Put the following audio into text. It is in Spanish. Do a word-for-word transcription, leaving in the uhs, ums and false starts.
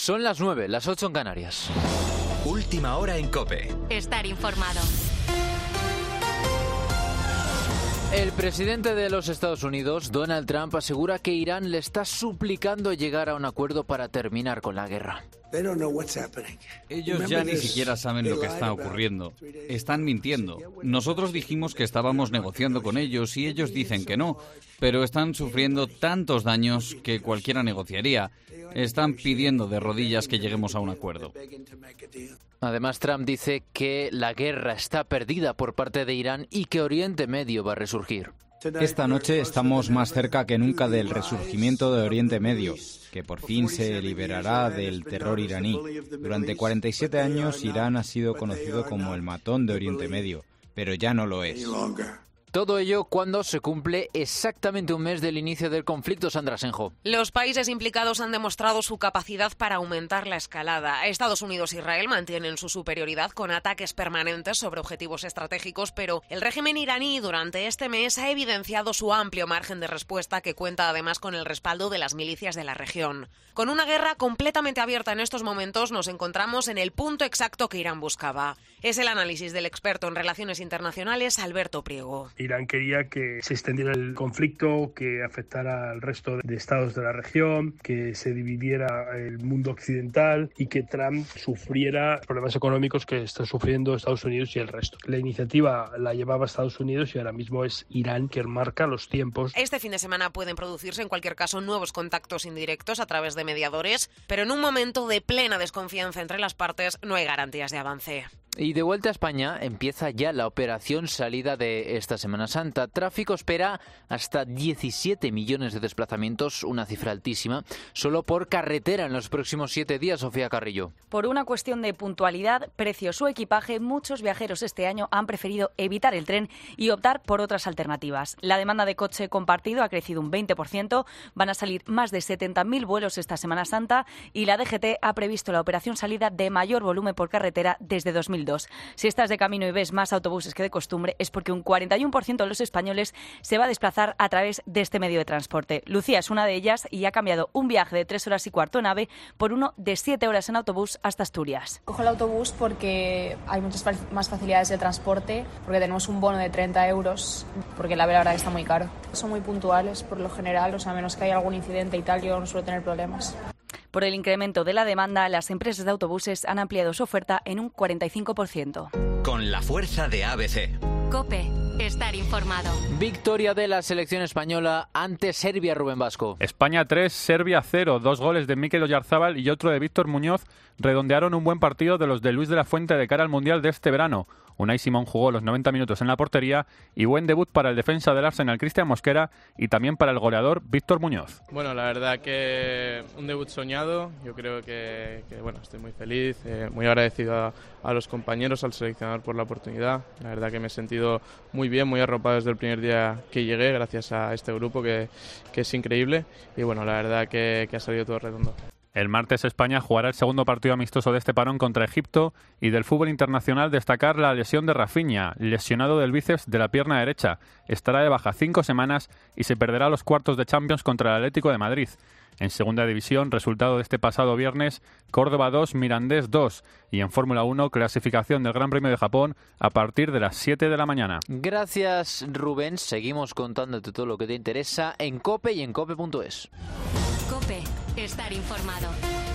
Son las nueve, las ocho en Canarias. Última hora en COPE. Estar informado. El presidente de los Estados Unidos, Donald Trump, asegura que Irán le está suplicando llegar a un acuerdo para terminar con la guerra. Ellos ya ni siquiera saben lo que está ocurriendo. Están mintiendo. Nosotros dijimos que estábamos negociando con ellos y ellos dicen que no, pero están sufriendo tantos daños que cualquiera negociaría. Están pidiendo de rodillas que lleguemos a un acuerdo. Además, Trump dice que la guerra está perdida por parte de Irán y que Oriente Medio va a resurgir. Esta noche estamos más cerca que nunca del resurgimiento de Oriente Medio, que por fin se liberará del terror iraní. Durante cuarenta y siete años, Irán ha sido conocido como el matón de Oriente Medio, pero ya no lo es. Todo ello cuando se cumple exactamente un mes del inicio del conflicto, Sandra Senjo. Los países implicados han demostrado su capacidad para aumentar la escalada. Estados Unidos e Israel mantienen su superioridad con ataques permanentes sobre objetivos estratégicos, pero el régimen iraní durante este mes ha evidenciado su amplio margen de respuesta, que cuenta además con el respaldo de las milicias de la región. Con una guerra completamente abierta en estos momentos, nos encontramos en el punto exacto que Irán buscaba. Es el análisis del experto en relaciones internacionales, Alberto Priego. Irán quería que se extendiera el conflicto, que afectara al resto de estados de la región, que se dividiera el mundo occidental y que Trump sufriera problemas económicos que están sufriendo Estados Unidos y el resto. La iniciativa la llevaba Estados Unidos y ahora mismo es Irán quien marca los tiempos. Este fin de semana pueden producirse en cualquier caso nuevos contactos indirectos a través de mediadores, pero en un momento de plena desconfianza entre las partes no hay garantías de avance. Y de vuelta a España empieza ya la operación salida de esta Semana Santa. Tráfico espera hasta diecisiete millones de desplazamientos, una cifra altísima, solo por carretera en los próximos siete días, Sofía Carrillo. Por una cuestión de puntualidad, precios o equipaje, muchos viajeros este año han preferido evitar el tren y optar por otras alternativas. La demanda de coche compartido ha crecido un veinte por ciento, van a salir más de setenta mil vuelos esta Semana Santa y la D G T ha previsto la operación salida de mayor volumen por carretera desde dos mil dos. Si estás de camino y ves más autobuses que de costumbre, es porque un cuarenta y uno por ciento de los españoles se va a desplazar a través de este medio de transporte. Lucía es una de ellas y ha cambiado un viaje de tres horas y cuarto en AVE por uno de siete horas en autobús hasta Asturias. Cojo el autobús porque hay muchas más facilidades de transporte, porque tenemos un bono de treinta euros, porque el AVE la verdad que está muy caro. Son muy puntuales por lo general, o sea, a menos que haya algún incidente y tal, yo no suelo tener problemas. Por el incremento de la demanda, las empresas de autobuses han ampliado su oferta en un cuarenta y cinco por ciento. Con la fuerza de A B C. COPE. Estar informado. Victoria de la selección española ante Serbia, Rubén Vasco. España tres, Serbia cero. Dos goles de Mikel Oyarzabal y otro de Víctor Muñoz redondearon un buen partido de los de Luis de la Fuente de cara al Mundial de este verano. Unai Simón jugó los noventa minutos en la portería y buen debut para el defensa del Arsenal, Cristian Mosquera, y también para el goleador Víctor Muñoz. Bueno, la verdad que un debut soñado. Yo creo que, que bueno, estoy muy feliz, eh, muy agradecido a, a los compañeros, al seleccionador por la oportunidad. La verdad que me he sentido muy bien, muy arropado desde el primer día que llegué, gracias a este grupo que, que es increíble. Y bueno, la verdad que, que ha salido todo redondo. El martes España jugará el segundo partido amistoso de este parón contra Egipto, y del fútbol internacional destacar la lesión de Rafinha, lesionado del bíceps de la pierna derecha. Estará de baja cinco semanas y se perderá los cuartos de Champions contra el Atlético de Madrid. En segunda división, resultado de este pasado viernes, Córdoba dos, Mirandés dos. Y en Fórmula uno, clasificación del Gran Premio de Japón a partir de las siete de la mañana. Gracias, Rubén. Seguimos contándote todo lo que te interesa en COPE y en cope punto es. COPE. Estar informado.